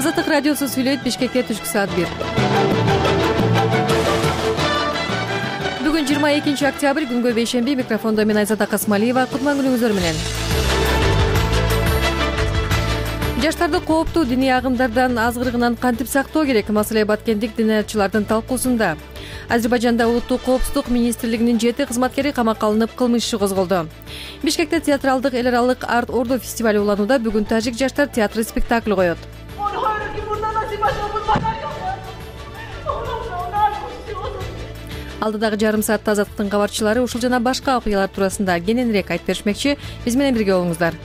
Азаттык радиосу сүйлөйт. Бишкекте түшкү саат 1. Бүгүн 22 октябрь, күнгө бейшемби. Микрофондо мен Айзат Акасмалиева. Кутман күнүңүздөр менен. Жаштарды кооптуу диний агымдардан азгырыгынан кантип сактоо керек? Маселе Баткендик диниятчылардын талкуусунда. Азербайжанда улуттук коопсуздук министрлигинин 7 кызматкери камакка алынып, кылмыш иши козголду. Бишкекте театралдык эл аралык арт ордо фестивали уланууда. Бүгүн тажик жаштар театры спектакль коет. Алдыдагы жарым саатта Азаттыктын кабарчылары ушул жана башка окуялар туурасында кененирээк айтып беришмекчи. Биз менен бирге болуңуздар.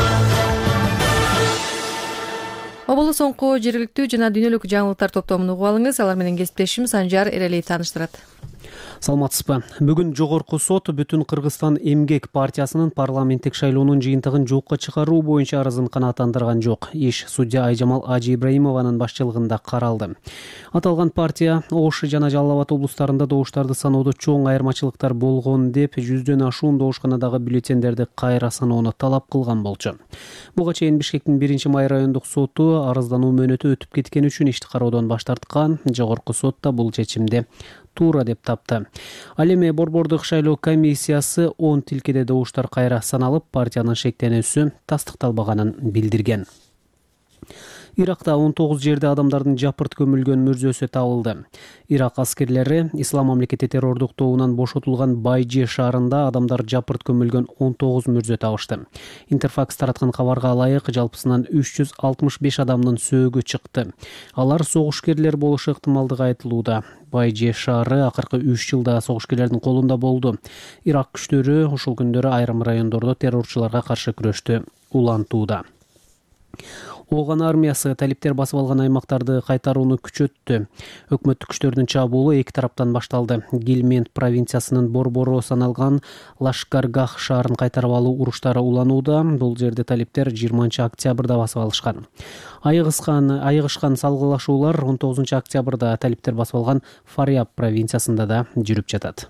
Оболу соңку жергиликтүү жана дүйнөлүк жаңылыктар топтомун угуп алыңыз. Алар менен кесиптешим Санжар Эрелиев тааныштырат. Саламатсызбы. Бүгүн жогорку сот Бүтүн Кыргызстан эмгек партиясынын парламенттик шайлоонун жыйынтыгын жокко чыгаруу боюнча арызын канааттандырган жок. Иш судья Айжамал Ажи Ибраимованын башчылыгында каралды. Аталган партия Ош жана Жалал Абад облустарында добуштарды саноодо чоң айырмачылыктар болгон деп жүздөн ашуун добушканадагы бюллетендерди кайра саноону талап кылган болчу. Буга чейин Бишкектин 1-май райондук соту арыздануу мөөнөтү өтүп кеткени үчүн ишти кароодон баш тарткан. Жогорку сот да бул чечимди туура деп тапты. Ал эми Борбордук шайлоо комиссиясы 10 тилкеде добуштар кайра саналып, партиянын шектенүүсү тастыкталбаганын билдирген. Иракта 19 жерде адамдардын жапырт көмүлгөн мүрзөсү табылды. Ирак аскерлери Ислам мамлекети террордук тобунан бошотулган Байжи шаарында адамдар жапырт көмүлгөн 19 мүрзө табышты. Интерфакс тараткан кабарга ылайык жалпысынан 365 адамдын сөөгү чыкты. Алар согушкерлер болушу ыктымалдыгы айтылууда. Байжи шаары акыркы 3 жылда согушкерлердин колунда болду. Ирак күчтөрү ушул күндөрү айрым райондордо террорчуларга каршы күрөштү улантууда. Ооган армиясы талиптер басып алган аймактарды кайтарууну күчөттү. Өкмөттүк күчтөрдүн чабуулу эки тараптан башталды. Гилмент провинциясынын борбору саналган Лашкаргах шаарын кайтарып алуу уруштары уланууда. Бул жерде талиптер 20 октябрда басып алышкан. Айыгышкан салгылашуулар 19 октябрда талиптер басып алган Фаряб провинциясында да жүрүп жатат.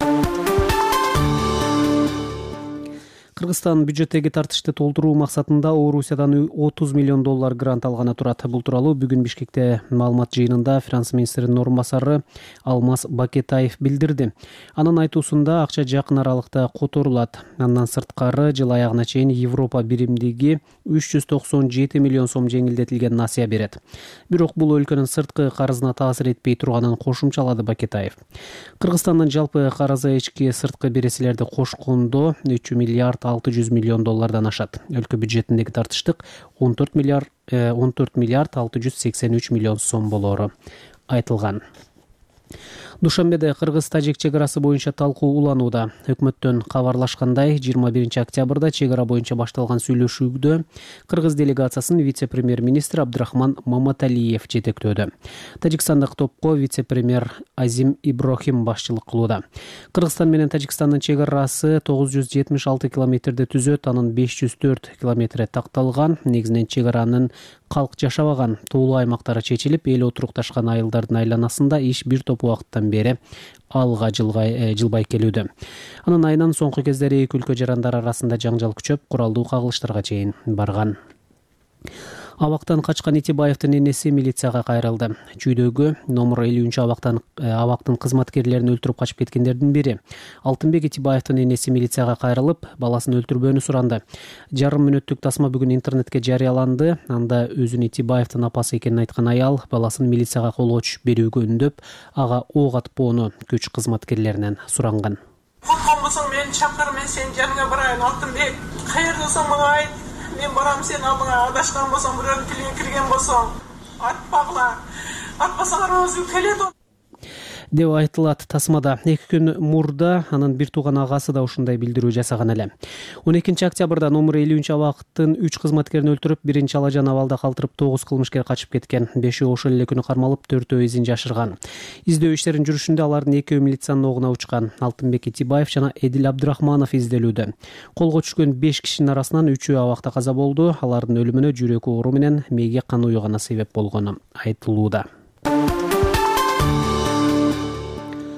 Кыргызстан бюджеттеги тартышты толтуруу максатында Орусиядан $30 миллион грант алганы турат. Бул тууралуу бүгүн Бишкекте маалымат жыйынында финанс министринин орун басары Алмаз Бакетаев билдирди. Анын айтуусунда акча жакын аралыкта которулат. Андан сырткары жыл аягына чейин Европа биримдиги 397 миллион сом жеңилдетилген насыя берет. Бирок бул өлкөнүн сырткы карызына таасир этпей турганын кошумчалады Бакетаев. Кыргызстандын жалпы карызы ички сырткы бересилерди кошкондо 3 миллиард $600 миллион ашат. Өлкө бюджетиндеги тартыштык 14 миллиард 683 миллион сом болору айтылган. Душанбеде Кыргыз-Тажик чек-арасы боюнча талкуу уланууда. Өкмөттөн кабарлашкандай, 21 октябрда чек-ара боюнча башталган сүйлөшүүдө Кыргыз делегациясын вице-премьер-министр Абдрахман Маматалиев жетектөөдө. Тажикстандык топко вице-премьер Азим Иброхим башчылык кылууда. Кыргызстан менен Тажикстандын чек-арасы 976 километрди түзөт, анын 504 километри такталган. Негизинен чек-аранын калк жашабаган тоолуу аймактары чечилип, эл отурукташкан айылдардын айланасында иш бир топ убакыттан бери алга жылбай келүүдө. Анын айынан соңку кездери эки өлкө жарандары арасында жаңжал күчөп, куралдуу кагылыштарга чейин барган. Абактан качкан Итибаевдин энеси милицияга кайрылды. Чүйдөгү номер 50 абактын кызматкерлерин өлтүрүп качып кеткендердин бири. Алтынбек Итибаевдин энеси милицияга кайрылып, баласын өлтүрбөөнү суранды. Жарым мүнөттүк тасма бүгүн интернетке жарыяланды. Анда өзүн Итибаевдин апасы экенин айткан аял баласын милицияга колго түшүп берүүгө үндөп, ага ок атпоону күч кызматкерлеринен суранган. Корккон болсоң мени чакыр, мен сенин жаныңа барайын. Алтынбек, каердасың мага айт. Мен барам сен алдыңа, адашкан болсоң, бирөөнүн тилине кирген болсоң, атпагыла. Атпасаңар өзү келет. деп айтылат тасмада. 2 күн мурда анын бир тууган агасы да ушундай билдирүү жасаган эле. 12 октябрда номер 50 абактын 3 кызматкерин өлтүрүп, биринчи Алажан абалда калтырып 9 кылмышкер качып кеткен. 5-өө ошол эле күнү кармалып, 4-өө изин жашырган. Издөө иштерин жүрүшүндө алардын 2-өө милициянын огуна учкан. Алтынбек Итибаев жана Эдил Абдрахманов изделүүдө. Колго түшкөн 5 кишинин арасынан 3-өө абакта каза болду. Алардын өлүмүнө жүрөк оору менен мээге кан уюгана себеп болгону айтылууда.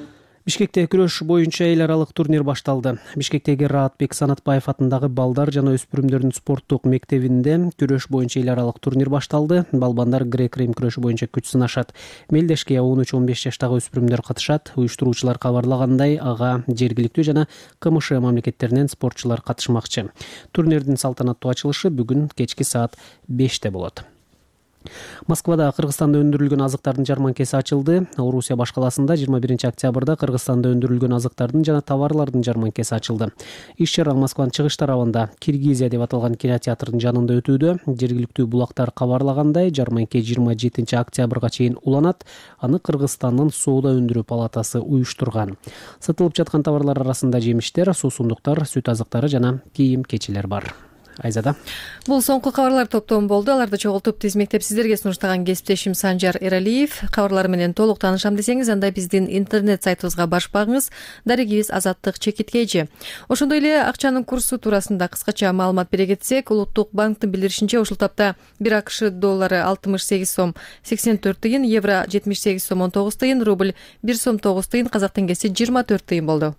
Бишкекте күрөш боюнча эл аралык турнир башталды. Бишкектеги Раатбек Санатбаев атындагы балдар жана өспүрүмдөрдүн спорттук мектебинде күрөш боюнча эл аралык турнир башталды. Балбандар грек-рим күрөшү боюнча күч сынашат. Мелдешке 13-15 жаштагы өспүрүмдөр катышат. Уюштуруучулар кабарлагандай, ага жергиликтүү жана КМШ мамлекеттеринен спортчулар катышмакчы. Турнирдин салтанаттуу ачылышы бүгүн кечки саат 5-те болот. Москвада Кыргызстанда өндүрүлгөн азыктардын жарманкеси ачылды. Орусия баш каласында 21-октябрда Кыргызстанда өндүрүлгөн азыктардын жана товарлардын жарманкеси ачылды. Иш-чара Москванын чыгыш тарабында Киргизия деп аталган кинотеатрдын жанында өтүүдө. Жергиликтүү булактар кабарлагандай, жарманке 27-октябрга чейин уланат. Аны Кыргызстандын соода өндүрүү палатасы уюштурган. Сатылып жаткан товарлар арасында жемиштер, суусундуктар, сүт азыктары жана кийим-кечилер бар. Айзада. Бул соңку кабарлар топтому болду. Аларды чогултуп тизмектеп сиздерге сунуштаган кесиптешим Санжар Эралиев. Кабарлар менен толук таанышам десеңиз, анда биздин интернет сайтыбызга барып багыңыз. Дарегибиз Азаттык чекиткейчи. Ошондой эле акчанын курсу туурасында кыскача маалымат бере кетсек, Улуттук банктын билдиришинче ушул тапта 1 АКШ доллары 68 сом 84 тыйын, евро 78 сом 19 тыйын, рубль 1 сом 9 тыйын, казак теңгеси 24 тыйын болду.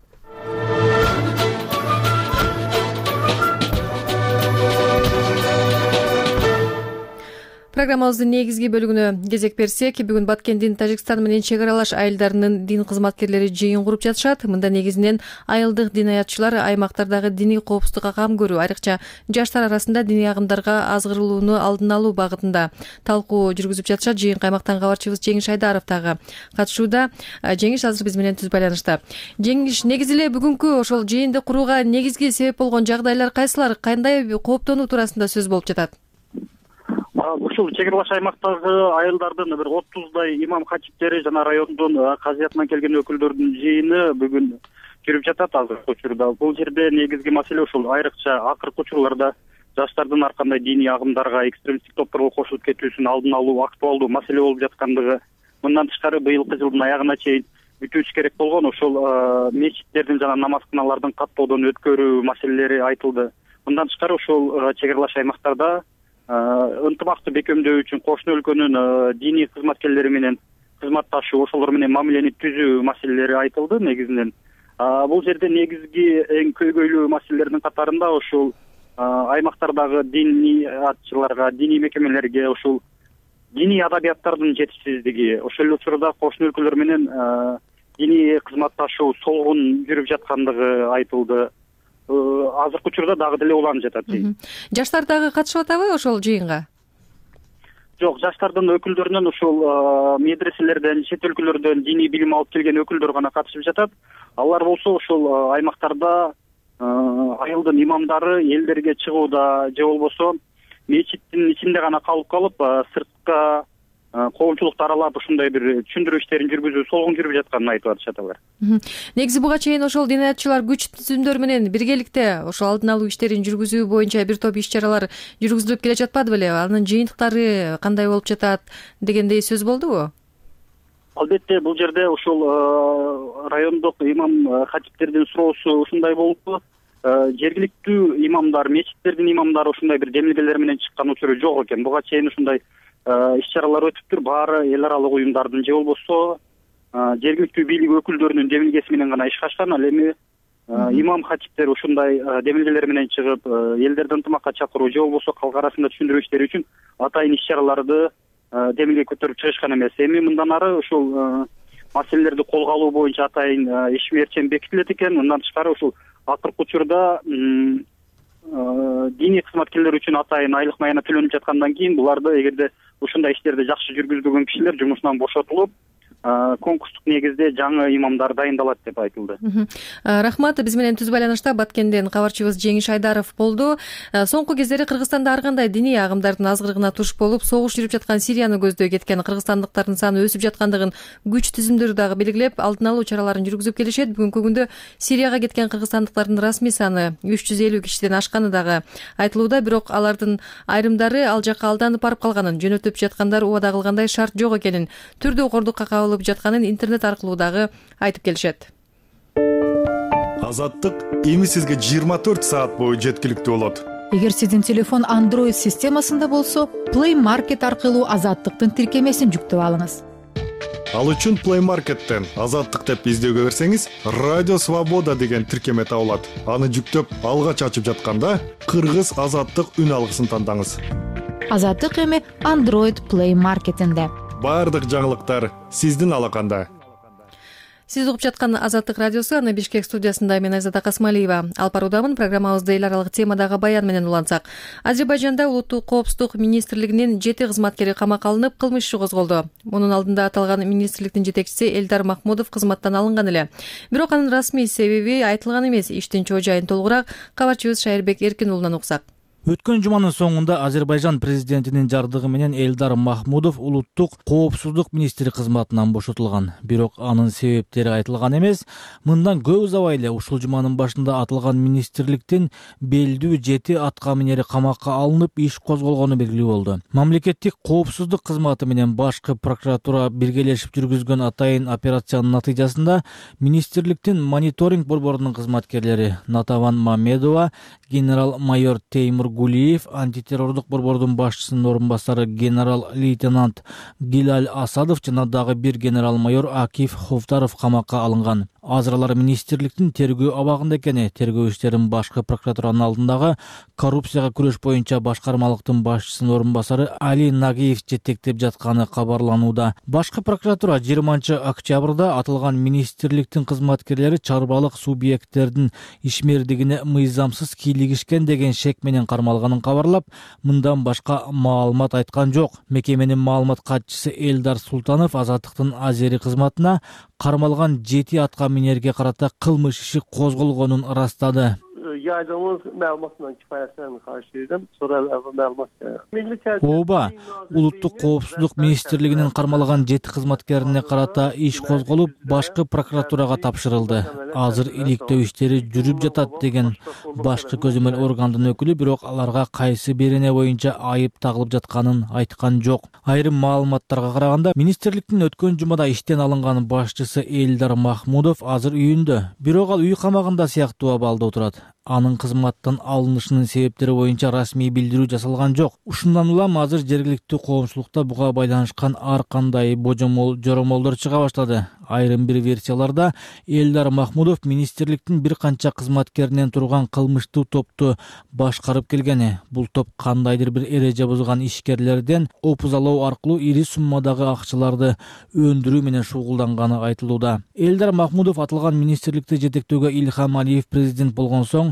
Программабыздын негизги бөлүгүнө кезек берсек, бүгүн Баткендин Тажикстан менен чек аралаш айылдарынын дин кызматкерлери жыйын куруп жатышат. Мында негизинен айылдык дин аятчылар аймактардагы диний коопсуздукка кам көрүү, айрыкча жаштар арасында диний агымдарга азгырылууну алдын алуу багытында талкуу жүргүзүп жатышат. Жыйынга аймактан кабарчыбыз Жеңиш Айдаров дагы катышууда. Жеңиш азыр биз менен түз байланышта. Жеңиш, негизи эле бүгүнкү ошол жыйынды курууга негизги себеп болгон жагдайлар кайсылар, кандай кооптонуу туурасында сөз болуп жатат? Ушул чек аралаш аймактагы айылдардын бир 30дай имам хатиптери жана райондун казыятынан келген өкүлдөрдүн жыйыны бүгүн жүрүп жатат азыркы учурда. Бул жерде негизги маселе ушул, айрыкча акыркы учурларда жаштардын ар кандай диний агымдарга, экстремисттик топторго кошулуп кетүүсүн алдын алуу актуалдуу маселе болуп жаткандыгы. Мындан тышкары быйылкы жылдын аягына чейин бүтүүсү керек болгон ошол мечиттердин жана намазканалардын каттоодон өткөрүү маселелери айтылды. Мындан тышкары ушул чек аралаш аймактарда ынтымакты бекемдөө үчүн кошуна өлкөнүн диний кызматкерлери менен кызматташуу, ошолор менен мамилени түзүү маселелери айтылды негизинен. Бул жерде негизги эң көйгөйлүү маселелердин катарында ушул аймактардагы диний аятчыларга, диний мекемелерге ушул диний адабияттардын жетишсиздиги, ошол эле учурда кошуна өлкөлөр менен диний кызматташуу солгун жүрүп жаткандыгы айтылды. Азыркы учурда дагы деле уланып жатат. Жаштар дагы катышып атабы ошол жыйынга? Жок, жаштардын өкүлдөрүнөн ушул медреселерден, чет өлкөлөрдөн диний билим алып келген өкүлдөр гана катышып жатат. Алар болсо ушул аймактарда айылдын имамдары элдерге чыгууда же болбосо мечиттин ичинде гана калып сыртка коомчулукту аралап ушундай бир түшүндүрүү иштерин жүргүзүү солгун жүрүп жатканын айтып атышат алар. Негизи буга чейин ошол дин аятчылар күч түзүмдөр менен биргеликте ошол алдын алуу иштерин жүргүзүү боюнча бир топ иш-чаралар жүргүзүлүп келе жатпады беле? Анын жыйынтыктары кандай болуп жатат дегендей сөз болдубу? Албетте, бул жерде ушул райондук имам хатиптердин суроосу ушундай болду. Жергиликтүү имамдар, мечиттердин имамдары ушундай бир демилгелер менен чыккан учуру жок экен. Буга чейин ушундай иш-чаралар өтүптүр. Баары эл аралык уюмдардын же болбосо жергиликтүү бийлик өкүлдөрүнүн демилгеси менен гана иш ачкан. Ал эми имам хатиптер ушундай демилгелер менен чыгып, элдерди ынтымакка чакыруу же болбосо калк арасында түшүндүрүү иштери үчүн атайын иш-чараларды демилге көтөрүп чыгышкан эмес. Эми мындан ары ушул маселелерди колго алуу боюнча атайын иш мерчем бекитилет экен. Мындан тышкары ушул акыркы учурда диний кызматкерлер үчүн атайын айлык майына төлөнүп жаткандан кийин буларды эгерде ушундай иштерди жакшы жүргүзбөгөн кишилер жумушунан бошотулуп, конкурстук негизде жаңы имамдар дайындалат деп айтылды. Рахмат. Биз менен түз байланышта Баткенден кабарчыбыз Жеңиш Айдаров болду. Соңку кездери Кыргызстанда ар кандай диний агымдардын азгырыгына туш болуп, согуш жүрүп жаткан Сирияны көздөй кеткен кыргызстандыктардын саны өсүп жаткандыгын күч түзүмдөрү дагы белгилеп, алдын алуу чараларын жүргүзүп келишет. Бүгүнкү күндө Сирияга кеткен кыргызстандыктардын расмий саны 350 кишиден ашканы дагы айтылууда, бирок алардын айрымдары ал жакка алданып барып калганын, жөнөтүп жаткандар убада кылгандай шарт жок экенин, түрдүү кордукка жатканын интернет аркылуу дагы айтып келишет. Азаттык эми сизге 24 саат бою жеткиликтүү болот. Эгер сиздин телефон Android системасында болсо, Play Market аркылуу Азаттыктын тиркемесин жүктөп алыңыз. Ал үчүн Play Market'тен Азаттык деп издөөгө берсеңиз, Радио Свобода деген тиркеме табылат. Аны жүктөп, алгач ачып жатканда Кыргыз Азаттык үн алгысын тандаңыз. Азаттык эми Android Play Market'инде. Бардык жаңылыктар сиздин алаканда. Сиз угуп жаткан Азаттык радиосу, аны Бишкек студиясында мен Айзада Касмалиева. Алып баруудамын. Программабызды эл аралык темадагы баян менен улантсак. Азербайжанда улуттук коопсуздук министрлигинин 7 кызматкери камакка алынып, кылмыш иши козголду. Мунун алдында аталган министрликтин жетекчиси Элдар Махмудов кызматтан алынган эле. Бирок анын расмий себеби айтылган эмес. Иштин чоо жайын толугураак кабарчыбыз Шайырбек Эркин уулунан уксак. Өткөн жуманын соңунда Азербайжан президентинин жардыгы менен Элдар Махмудов улуттук коопсуздук министри кызматынан бошотулган. Бирок анын себептери айтылган эмес. Мындан көп убай эле ушул жуманын башында аталган министрликтин белдүү 7 аткаминери камакка алынып, иш козголгону белгилүү болду. Мамлекеттик коопсуздук кызматы менен башкы прокуратура биргелешип жүргүзгөн атайын операциянын натыйжасында министрликтин мониторинг борборунун кызматкерлери Натаван Мамедова, генерал-майор Теймур Гулиев, антитеррорлук борбордун башчысынын орун басары генерал-лейтенант Гилаль Асадов жана дагы бир генерал-майор Акиф Хофтаров камакка алынган. Азыралар министрликтин тергөө абагында экени, тергөө иштерин башкы прокуратуранын алдындагы коррупцияга күрөш боюнча башкармалыктын башчысынын орун басары Али Нагиев жетектеп жатканы кабарланууда. Башкы прокуратура 20-октябрда аталган министрликтин кызматкерлери чарбалык субъекттердин ишмердигине мыйзамсыз кийлигишкен деген шек менен кармалганын кабарлап, мындан башка маалымат айткан жок. Мекеменин маалымат катчысы Элдар Султанов Азаттыктын Азери кызматына кармалган 7 аткаминерге карата кылмыш иши козголгонун ырастады. Yaydığımız məlumatla kifayətlənmə qarşılayırdım. Sonra məlumat. Ооба, улуттук коопсуздук министрлигинин кармалган 7 кызматкерине карата иш козголуп, башкы прокуратурага тапшырылды. Азыр иликтөө иштери жүрүп жатат деген башкы көзөмөл органдын өкүлү, бирок аларга кайсы бирине боюнча айып тагылып жатканын айткан жок. Айрым маалыматтарга караганда, министрликтин өткөн жумада иштен алынган башчысы Элдар Махмудов азыр үйүндө, бирок ал үй камагында сыяктуу абалда отурат. Анын кызматтан алынышынын себептери боюнча расмий билдирүү жасалган жок. Ушундан улам азыр жергиликтүү коомчулукта буга байланышкан ар кандай жоромолдор чыга баштады. Айрым бир версияларда Элдар Махмудов министрликтин бир канча кызматкеринен турган кылмыштуу топту башкарып келгени. Бул топ кандайдыр бир эреже бузган ишкерлерден опузалоо аркылуу ири суммадагы акчаларды өндүрүү менен шугулданганы айтылууда. Элдар Махмудов аталган министрликти жетектөөгө Ильхам Алиев президент болгон соң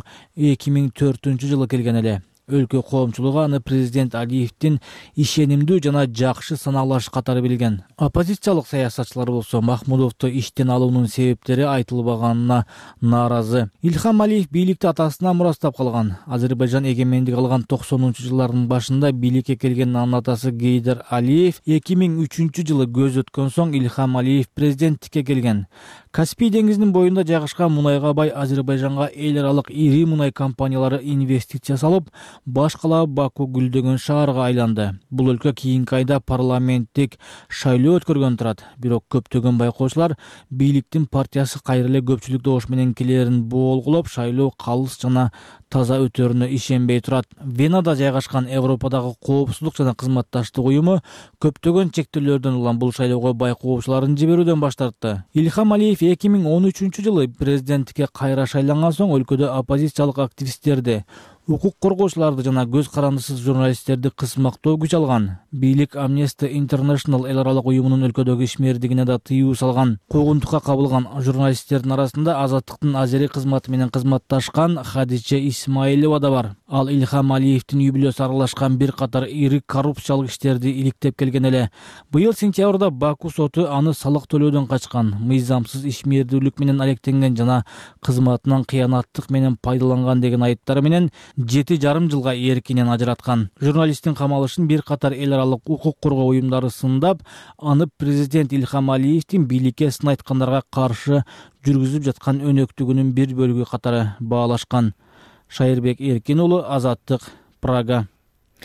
2004-жылы келген эле. Өлкө коомчулугу аны президент Алиевдин ишенимдүү жана жакшы саналаш катары билген. Оппозициялык саясатчылар болсо Махмудовду иштен алуунун себептери айтылбаганына нааразы. Ильхам Алиев бийликти атасынан мурастап калган. Азербайжан эгемендик алган 90-жылдардын башында бийликке келген анын атасы Гейдар Алиев 2003-жылы көз өткөн соң Ильхам Алиев президенттикке келген. Каспий деңизинин боюнда жайгашкан мунайга бай Азербайжанга эл аралык ири мунай компаниялары инвестиция салып, баш кала Баку гүлдөгөн шаарга айланды. Бул өлкө кийинки айда парламенттик шайлоо өткөргөн турат. Бирок көптөгөн байкоочулар бийликтин партиясы кайра эле көпчүлүк добуш менен келерин болгулоп, шайлоо калыс жана таза өтөрүнө ишенбей турат. Венада жайгашкан Европадагы коопсуздук жана кызматташтык уюму көптөгөн чектөөлөрдөн улам бул шайлоого байкоочуларын жиберүүдөн баш тартты. Ильхам Алиев 2013-жылы президенттикке кайра шайланган соң өлкөдө оппозициялык активисттерди, укук коргоочуларды жана көз карандысыз журналисттерди кысмактоо күч алган. Бийлик Amnesty International эл аралык уюмунун өлкөдөгү ишмердигине да тыюу салган. Куугунтукка кабылган журналисттердин арасында Азаттыктын Азери кызматы менен кызматташкан Хадиче Исмаилова да бар. Ал Ильхам Алиевдин үй бүлөсү аралашкан бир катар ири коррупциялык иштерди иликтеп келген эле. Быйыл сентябрда Баку соту аны салык төлөөдөн качкан, мыйзамсыз ишмердүүлүк менен алектенген жана кызматынан кыянаттык менен пайдаланган деген айыптар менен 7,5 жылга эркинен ажыраткан. Журналисттин камалышын бир катар эл аралык укук коргоо уюмдары сындап, аны президент Ильхам Алиевдин бийликке сын айткандарга каршы жүргүзүп жаткан өнөктүгүнүн бир бөлүгү катары баалашкан. Шайырбек Эркин уулу, Азаттык, Прага.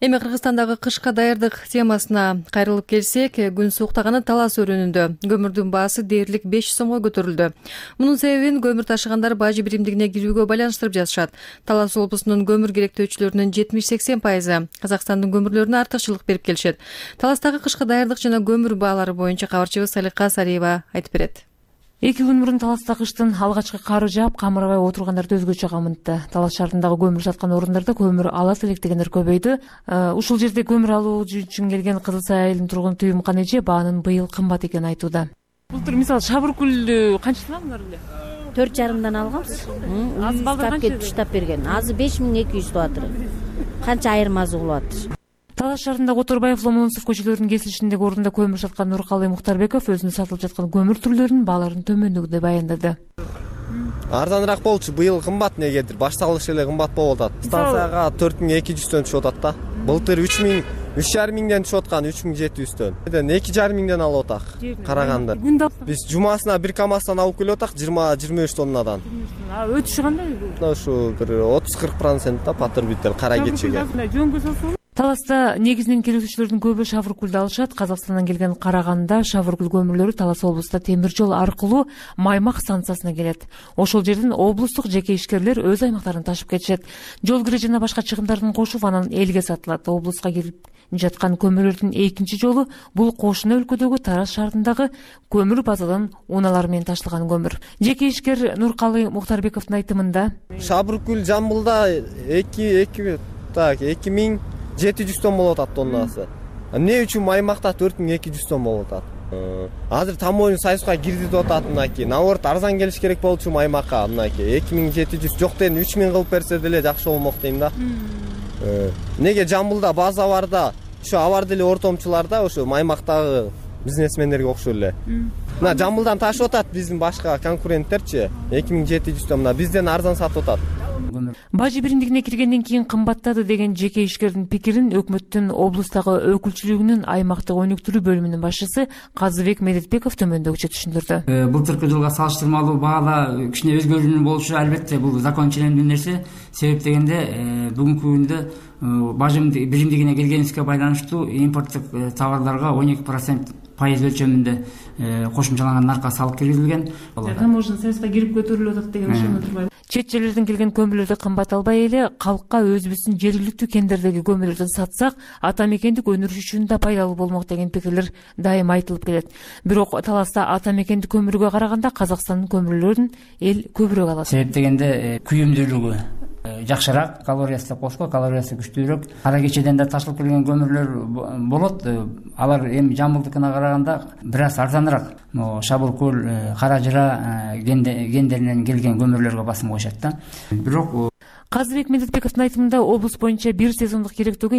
Эми Кыргызстандагы кышка даярдык темасына кайрылып келсек, күн сууктаганы Талас өрөөнүндө көмүрдүн баасы дээрлик 5 сомго көтөрүлдү. Мунун себебин көмүр ташыгандар бажы биримдигине кирүүгө байланыштырып жатышат. Талас облусунун көмүр керектөөчүлөрүнүн 70-80% Казакстандын көмүрлөрүнө артыкчылык берип келишет. Таластагы кышка даярдык жана көмүр баалары боюнча кабарчыбыз Салика Сариева айтып берет. 2 күн мурун Таласта кыштын алгачкы кары жаап, камырбай отургандарды өзгөчө камынтты. Талас шаарындагы көмүр саткан орундарда көмүр алат элек дегендер көбөйдү. Ушул жерде көмүр алуу үчүн келген Кызыл Сай айылынын тургуну Түйүмкан эже баанын быйыл кымбат экенин айтууда. Былтыр мисалы Шабыркүлдү канчадан алдыңар эле? 4,5 алганбыз. Аз балдар кетип штап берген. Азы 5200 туатыр. Канча айырмасы болуп атыр. Талас шаарындагы Оторбаев, Ломоносов көчөлөрүнүн кесилишиндеги орунда көмүр саткан Нуркалый Мухтарбеков өзүнө сатылып жаткан көмүр түрлөрүнүн бааларын төмөндүгүндөй баяндады. Арзаныраак болчу, быйыл кымбат негедир. Башталыш эле кымбат болуп атат. Станцияга 4200 түшүп атат да. Былтыр 3,5 түшүп аткан 3700. 2,5 алып атак. Караганды. Биз жумасына бир камаздан алып келип атак 20-23 тоннадан. Өтүшү кандай? Ушу бир 30-40% да патыр бүттөл кара кечеге. Таласта негизинен келүүчүлөрдүн көбү Шавыркүлдү алышат. Казакстандан келген Караганда Шавыркүл көмүрлөрү Талас облустуда темир жол аркылуу Маймак станциясына келет. Ошол жерден облустук жеке ишкерлер өз аймактарына ташып кетишет. Жол кире жана башка чыгымдарын кошуп, анан элге сатылат. Облуска келип жаткан көмүрлөрдүн экинчи жолу бул кошуна өлкөдөгү Тараз шаарындагы көмүр базадан унаалар менен ташылган көмүр. Жеке ишкер Нуркалый Мухтарбековдун айтымында Шабыркүл Жамбылда 2700 тонн болуп атат тоннасы. Эмне үчүн Маймакта 4200 тонн болуп атат? Азыр Тамойн Союзга кирди деп атат мынакей. Наоборот, арзан келиш керек болчу Маймакка мынакей. 2700 жок дейм, 3000 кылып берсе деле жакшы болмок дейм да. Неге Жамбылда база бар да, ошо абар деле ортомчуларда ошо Маймактагы бизнесмендерге окшой эле. Мына Жамбылдан ташып атат биздин башка конкуренттерчи 2700 тонна бизден арзан сатып атат. Бажы биримдигине киргенден кийин кымбаттады деген жеке ишкердин пикирин өкмөттүн облустагы өкүлчүлүгүнүн аймактык өнүктүрүү бөлүмүнүн башчысы Казыбек Медетбеков төмөндөгүчө түшүндүрдү. Былтыркы жылга салыштырмалуу баала кичине өзгөрүүнү болушу албетте бул закон ченемдүү нерсе. Себеп дегенде бүгүнкү күндө бажы биримдигине келгенибизге байланыштуу импорттук товарларга 12% пайыз өлчөмүндө кошумчаланган наркка салык киргизилген. Таможня Союзга кирип көтөрүлүп атат деген ошондо турбайбы? Чет жерлерден келген көмүрлөрдү кымбат албай эле калкка өзүбүздүн жергиликтүү кендердеги көмүрлөрдөн сатсак, ата мекендик өнүрүш үчүн да пайдалуу болмок деген пикирлер дайым айтылып келет. Бирок Таласта ата мекендик көмүргө караганда Казакстандын көмүрлөрүн эл көбүрөөк алат. Себеп дегенде күйүмдүүлүгү жакшыраак, калориясы кошко, калориясы күчтүүрөөк. Кара кечеден да ташылып келген көмүрлөр болот. Алар эми Жамбылдыкына караганда бир аз арзаныраак. Шабыркөл, Каражыра кендеринен келген көмүрлөргө басым коюшат да. Бирок Казыбек Медетбековдун айтымында облус боюнча бир сезондук керектөөгө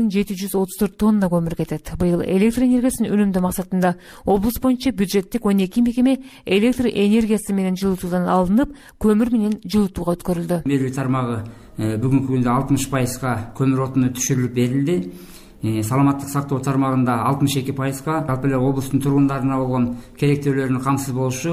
70734 тонна көмүр кетет. Быйыл электр энергиясын үнөмдөө максатында облус боюнча бюджеттик 12 мекеме электр энергиясы менен жылытуудан алынып, көмүр менен жылытууга өткөрүлдү. Берүү тармагы бүгүнкү күндө 60%га көмүр отуну түшүрүлүп берилди. Саламаттык сактоо тармагында 62%га, жалпы эле облустун тургундарына болгон керектөөлөрүнүн камсыз болушу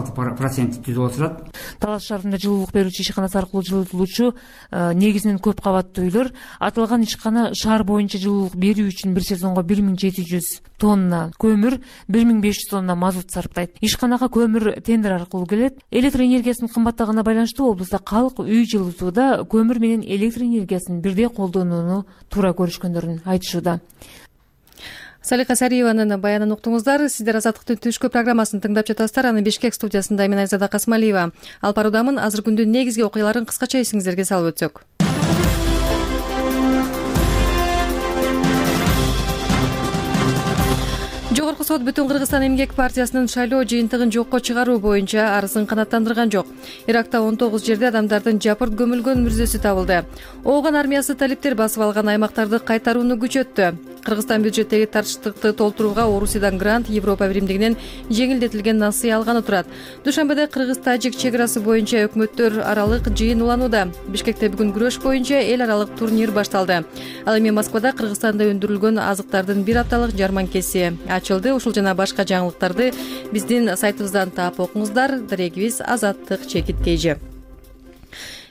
36% түзүп отурат. Талас шаарында жылуулук берүүчү ишканасы аркылуу жылытылуучу негизинен көп кабаттуу үйлөр. Аталган ишкана шаар боюнча жылуулук берүү үчүн бир сезонго 1700 тонна көмүр, 1500 тонна мазут сарптайт. Ишканага көмүр тендер аркылуу келет. Электр энергиясынын кымбаттыгына байланыштуу облустта калк үй жылытууда көмүр менен электр энергиясын бирдей колдонууну туура көрүшкөндөрүн айтышууда. Салика Сариеванын баянын уктуңуздар. Сиздер Азаттыктын түшкү программасын тыңдап жатасыздар. Аны Бишкек студиясында мен Айзада Касмалиева алып баруудамын. Азыр күндүн негизги окуяларын кыскача эсиңиздерге салып өтсөк. Жогорку сот Бүтүн Кыргызстан эмгек партиясынын шайлоо жыйынтыгын жокко чыгаруу боюнча арызын канааттандырган жок. Иракта 19 жерде адамдардын жапырт көмүлгөн мүрзөсү табылды. Ооган армиясы талиптер басып алган аймактарды кайтарууну күчөттү. Кыргызстан бюджеттеги тарчтыкты толтурууга Орусиядан грант, Европа биримдигинен жеңилдетилген насыя алганы турат. Душанбеде Кыргыз-Тажик чек арасы боюнча өкмөттөр аралык жыйын уланууда. Бишкекте бүгүн күрөш боюнча эл аралык турнир башталды. Ал эми Москвада Кыргызстанда өндүрүлгөн азыктардын бир апталык жарманкеси ачылды. Ушул жана башка жаңылыктарды биздин сайтыбыздан таап окуңуздар. Дарегибиз Азаттык чекит KG.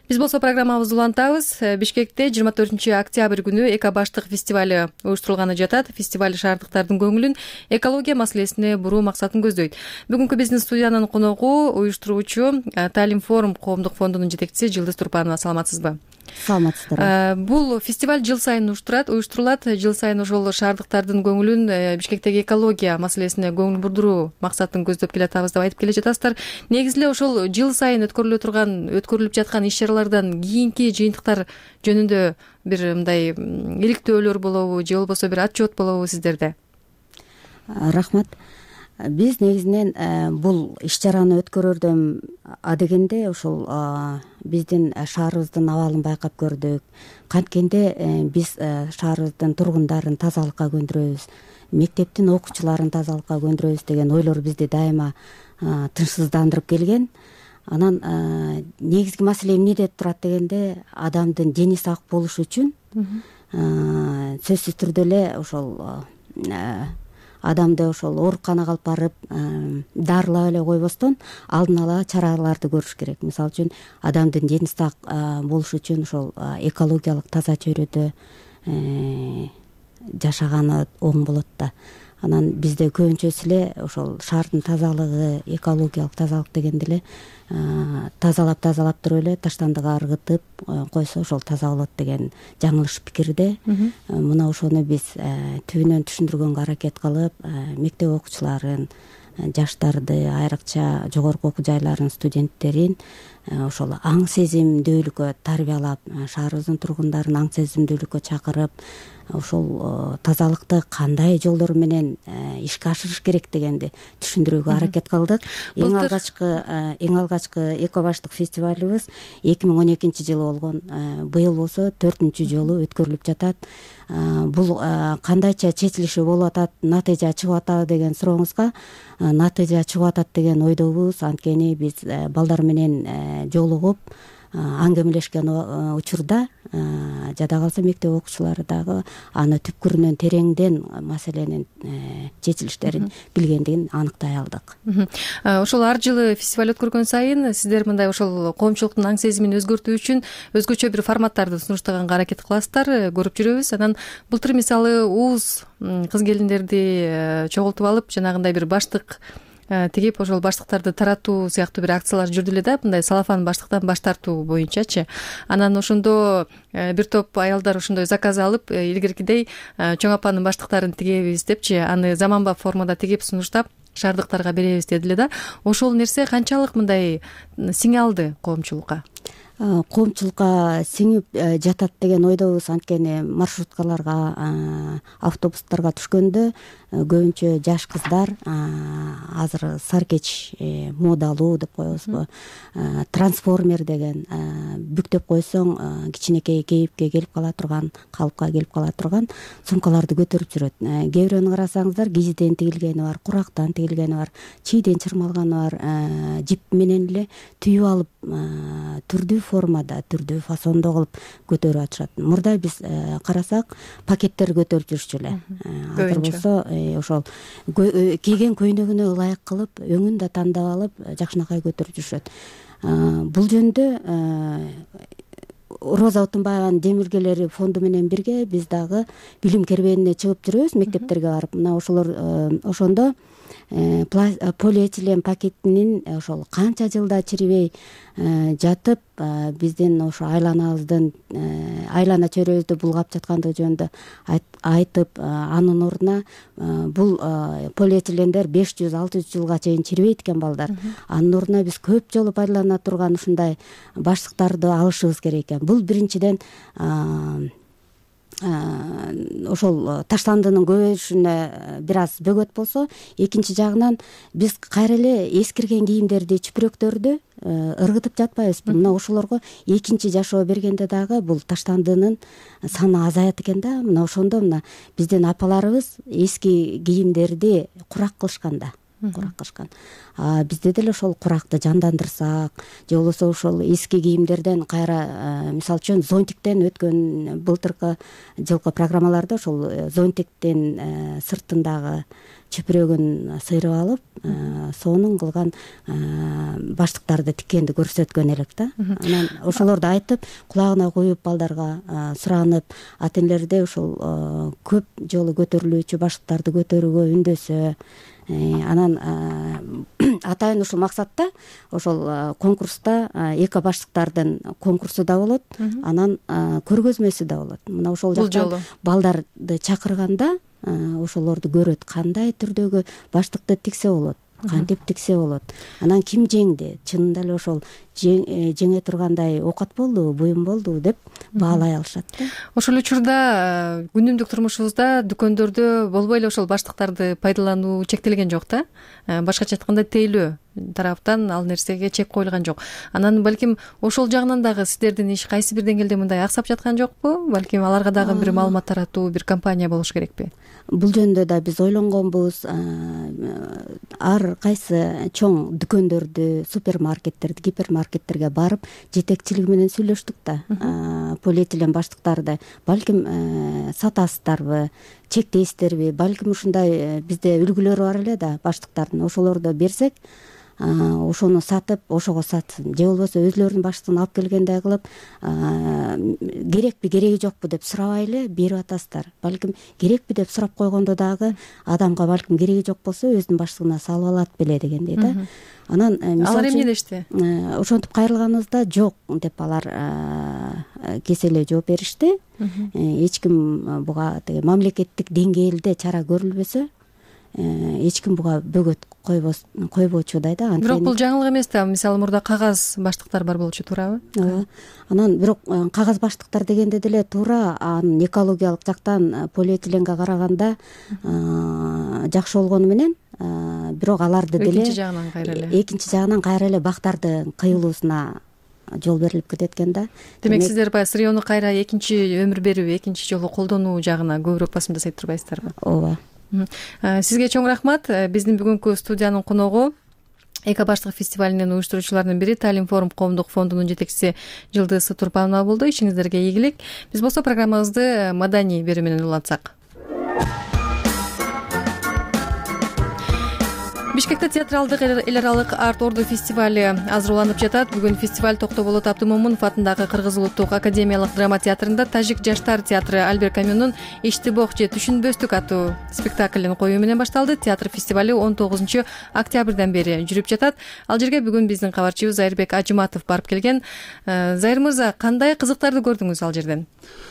Биз болсо программабызды улантабыз. Бишкекте 24 октябрь күнү эко баштык фестиваль уюштурулганы жатат. Фестиваль шаардыктардын көңүлүн экология маселесине буруу максатын көздөйт. Бүгүнкү биздин студиянын коногу уюштуруучу Таалим форум коомдук фондунун жетекчиси Жылдыз Турпанова. Саламатсызбы? Саламатсыздар. Бул фестиваль жыл сайын уюштурулат. Жыл сайын ошол шаардыктардын көңүлүн Бишкектеги экология маселесине көңүл бурдуруу максатын көздөп келатабыз деп айтып келе жатасыздар. Негизи эле ошол жыл сайын өткөрүлүп жаткан иш-чаралардан кийинки жыйынтыктар жөнүндө бир мындай иликтөөлөр болобу же болбосо бир отчет болобу сиздерде? Рахмат. Биз негизинен бул иш-чараны өткөрөрдөн адегенде ошол биздин шаарыбыздын абалын байкап көрдүк. Канткенде биз шаарыбыздын тургундарын тазалыкка көндүрөбүз, мектептин окуучуларын тазалыкка көндүрөбүз деген ойлор бизди дайыма тынчсыздандырып келген. Анан негизги маселе эмнеде турат дегенде, адамдын дени сак болушу үчүн сөзсүз түрдө эле ошол адамды ошол ооруканага алып барып дарылап эле койбостон алдын ала чараларды көрүш керек. Мисалы үчүн адамдын дени сак болушу үчүн ошол экологиялык таза чөйрөдө жашаганы оң болот да. Анан бизде көбүнчөсү эле ошол шаардын тазалыгы, экологиялык тазалык дегенде эле тазалап туруп эле таштандыга ыргытып койсо ошол таза болот деген жаңылыш пикирде. Мына ошону биз түбүнөн түшүндүргөнгө аракет кылып, мектеп окуучуларын, жаштарды, айрыкча жогорку окуу жайларынын студенттерин ошол аң сезимдүүлүккө тарбиялап, шаарыбыздын тургундарын аң сезимдүүлүккө чакырып, ошол тазалыкты кандай жолдор менен ишке ашырыш керек дегенди түшүндүрүүгө аракет кылдык. Эң алгачкы эко баштык фестивалыбыз 2012 жылы болгон. Быйыл болсо 4-чү жолу өткөрүлүп жатат. Бул кандайча чечилиши болуп атат, натыйжа чыгып атабы деген сурооңузга, натыйжа чыгып атат деген ойдобуз. Анткени биз балдар менен жолугуп аңгемелешкен учурда жада калса мектеп окуучулары дагы аны түпкүрүнөн тереңден маселенин чечилиштерин билгендигин аныктай алдык. Ошол ар жылы фестиваль өткөргөн сайын сиздер мындай ошол коомчулуктун аң сезимин өзгөртүү үчүн өзгөчө бир форматтарды сунуштаганга аракет кыласыздар, көрүп жүрөбүз. Анан былтыр мисалы уус кыз келиндерди чогултуп алып, жанагындай бир баштык тигип ошол баштыктарды таратуу сыяктуу бир акциялар жүрдү эле да, мындай салафан баштыктан баш тартуу боюнчачы. Анан ошондо бир топ аялдар ошондой заказ алып, илгеркидей чоң апанын баштыктарын тигебиз депчи, аны заманбап формада тигип сунуштап шаардыктарга беребиз деди эле да. Ошол нерсе канчалык мындай сиңе алды коомчулукка? Коомчулукка сиңип жатат деген ойдобуз. Анткени маршруткаларга, автобустарга түшкөндө көбүнчө жаш кыздар, азыр саркеч модалуу деп коебузбу, трансформер деген бүктөп койсоң кичинекей кейипке келип кала турган, калыпка келип кала турган сумкаларды көтөрүп жүрөт. Кээ бирөөнү карасаңыздар, кизиден тигилгени бар, курактан тигилгени бар, чийден чырмалганы бар, жип менен эле түйүп алып түрдүү формада, түрдүү фасондо кылып көтөрүп атышат. Мурда биз карасак пакеттер көтөрүп жүрчү эле. Азыр болсо ошол кийген көйнөгүнө ылайык кылып, өңүн да тандап алып, жакшынакай көтөрүп жүрүшөт. Бул жөнүндө Роза Отунбаеванын Демиргелери фонду менен бирге биз дагы билим кербенине чыгып жүрөбүз, мектептерге барып. Мына ошолор ошондо полиэтилен пакетинин ошол канча жылда чирибей жатып, биздин ошо айланабыздын айлана чөйрөбүздү булгап жаткандыгы жөнүндө айтып, анын ордуна бул полиэтилендер 500-600 жылга чейин чирибейт экен балдар. Анын ордуна биз көп жолу пайдалана турган ушундай баштыктарды алышыбыз керек экен. Бул биринчиден ошол таштандынын көбөйүшүнө бир аз бөгөт болсо, экинчи жагынан биз кайра эле эскирген кийимдерди, чүпүрөктөрдү ыргытып жатпайбызбы? Мына ошолорго экинчи жашоо бергенде дагы бул таштандынын саны азаят экен да. Мына ошондо мына биздин апаларыбыз эски кийимдерди курак кылышкан да. курак кышкан. Бизде деле ошол куракты жандандырсак же болбосо ошол эски кийимдерден кайра, мисалы үчүн зонтиктен өткөн былтыркы жылкы программаларда ошол зонтиктин сыртындагы чүпүрөгүн сыйрып алып, сонун кылган баштыктарды тиккенди көрсөткөн элек да. Анан ошолорду айтып, кулагына коюп балдарга суранып, ата энелерде ошол көп жолу көтөрүлүүчү баштыктарды көтөрүүгө үндөсө, анан атайын ушул максатта ошол конкурста эко баштыктардын конкурсу да болот, анан көргөзмөсү да болот. Мына ошол жактан балдарды чакырганда ошолорду көрөт, кандай түрдөгү баштыкты тиксе болот, кантип тиксе болот, анан ким жеңди, чынында эле ошол жеңе тургандай оокат болдубу, буюм болдубу деп баалай алышат да. Ошол учурда күнүмдүк турмушубузда дүкөндөрдө болбой эле ошол баштыктарды пайдалануу чектелген жок да. Башкача айтканда тейлөө тараптан ал нерсеге чек коюлган жок. Анан балким ошол жагынан дагы сиздердин иш кайсы бир деңгээлде мындай аксап жаткан жокпу? Балким аларга дагы бир маалымат таратуу, бир компания болуш керекпи? Бул жөнүндө да биз ойлонгонбуз. Ар кайсы чоң дүкөндөрдү, супермаркеттерди, гипермаркеттерге барып жетекчилиги менен сүйлөштүк да. Полиэтилен баштыктарды балким сатасыздарбы, чектейсиздерби, балким ушундай бизде үлгүлөр бар эле да баштыктардын, ошолорду берсек, ошону сатып, ошого сатсын, же болбосо өзүлөрүнүн баштыгын алып келгендей кылып, керекпи, кереги жокпу деп сурабай эле берип атасыздар. Балким керекпи деп сурап койгондо дагы адамга балким кереги жок болсо өзүнүн баштыгына салып алат беле дегендей да. Анан алар эмне дешти? Ошентип кайрылганыбызда жок деп алар кеселе жооп беришти. Эч ким буга мамлекеттик деңгээлде чара көрүлбөсө, эч ким буга бөгөт койбочудай да. Бирок бул жаңылык эмес да. Мисалы мурда кагаз баштыктар бар болчу, туурабы? Анан бирок кагаз баштыктар дегенде деле туура анын экологиялык жактан полиэтиленге караганда жакшы болгону менен, бирок аларды деле экинчи жагынан кайра эле бактардын кыйылуусуна жол берилип кетет экен да. Демек сиздер баягы сырьёну кайра экинчи өмүр берүү, экинчи жолу колдонуу жагына көбүрөөк басым жасай турбайсыздарбы? Ооба. Сизге чоң рахмат. Биздин бүгүнкү студиянын коногу Эко баштык фестивалинин уюштуруучуларынын бири Талим форум коомдук фондунун жетекчиси Жылдыз Турпанова болду. Ишиңиздерге ийгилик. Биз болсо программабызды маданий берүү менен улантсак. Бишкекте театралдык эл аралык арт орду фестивали азыр уланып жатат. Бүгүн фестиваль Токтоболот Абдымомунов атындагы Кыргыз улуттук академиялык драма театрында Тажик жаштар театры Альбер Камюнун Иштибок же Түшүнбөстүк аттуу спектаклин коюу менен башталды. Театр фестивали 19 октябрдан бери жүрүп жатат. Ал жерге бүгүн биздин кабарчыбыз Зайырбек Ажыматов барып келген. Зайыр мырза, кандай кызыктарды көрдүңүз ал жерден?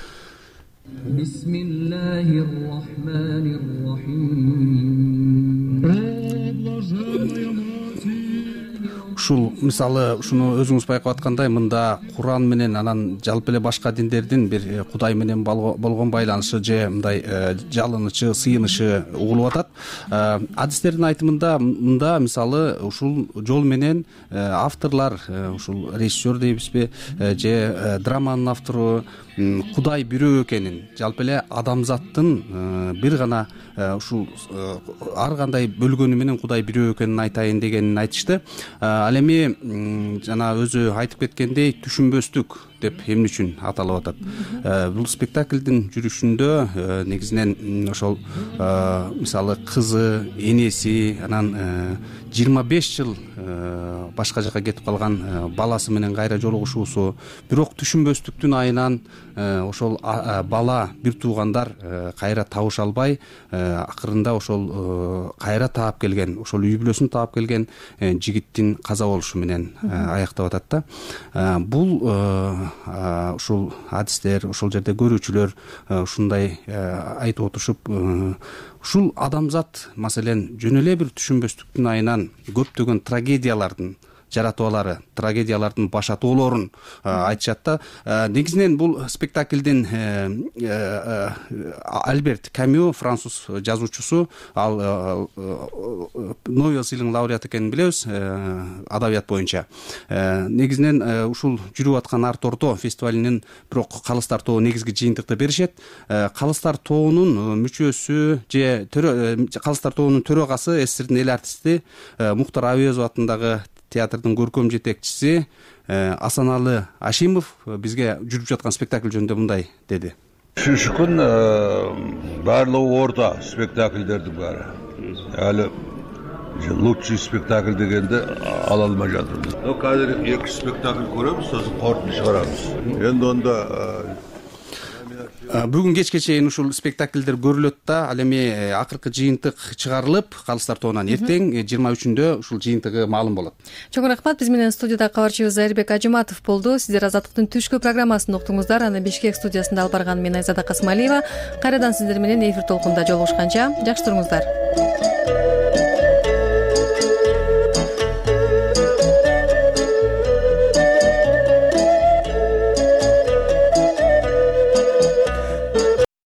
Ушул мисалы ушуну өзүңүз байкап аткандай, мында Куран менен анан жалпы эле башка диндердин бир Кудай менен болгон байланышы же мындай жалынычы, сыйынышы угулуп атат. Адистердин айтымында мында мисалы ушул жол менен авторлор, ушул режиссер дейбизби, же драманын автору Кудай бирөө экенин, жалпы эле адамзаттын бир гана ушул ар кандай бөлгөнү менен Кудай бирөө экенин айтайын дегенин айтышты. Ал эми жана өзү айтып кеткендей, түшүнбөстүк деп эмне үчүн аталып атат? Бул спектаклдин жүрүшүндө негизинен ошол мисалы кызы, энеси, анан 25 жыл башка жака кетип калган баласы менен кайра жолугушуусу, бирок түшүнбөстүктүн айынан ошол бала, бир туугандар кайра табыша албай, акырында ошол кайра таап келген, ошол үй бүлөсүн таап келген жигиттин каза болушу менен аяктап атат да. Бул ушул адистер, ошол жерде көрүүчүлөр ушундай айтып отурушуп, ушул адамзат маселен жөн эле бир түшүнбөстүктүн айынан көптөгөн трагедиялардын жаратуулары, трагедиялардын башатоолорун айтышат да. Негизинен бул спектаклдин Альберт Камю, француз жазуучусу, ал Нобель сыйлыгынын лауреаты экенин билебиз адабият боюнча. Негизинен ушул жүрүп аткан арт орто фестивалинин бирок калыстар тобу негизги жыйынтыкты беришет. Калыстар тобунун мүчөсү же калыстар тобунун төрагасы СССРдин эл артисти Мухтар Абиозов атындагы театрдын көркөм жетекчиси Асаналы Ашимов бизге жүрүп жаткан спектакль жөнүндө мындай деди. Үшінші күн барлығы орта спектакльдердің бәрі. Әлі лучший спектакль дегенде ала алмай жатырмыз. Қазір 2 спектакль көреміз, сосын қорытынды шығарамыз. Енді онда бүгүн кечке чейин ушул спектакльдер көрүлөт да, ал эми акыркы жыйынтык чыгарылып, калыстар тобунан эртең 23-үндө ушул жыйынтыгы маалым болот. Чоң рахмат. Биз менен студияда кабарчыбыз Айырбек Ажыматов болду. Сиздер Азаттыктын түшкү программасын уктуңуздар. Аны Бишкек студиясында алып барган мен Айзада Касымалиева. Кайрадан сиздер менен эфир толкунда жолугушканча жакшы туруңуздар.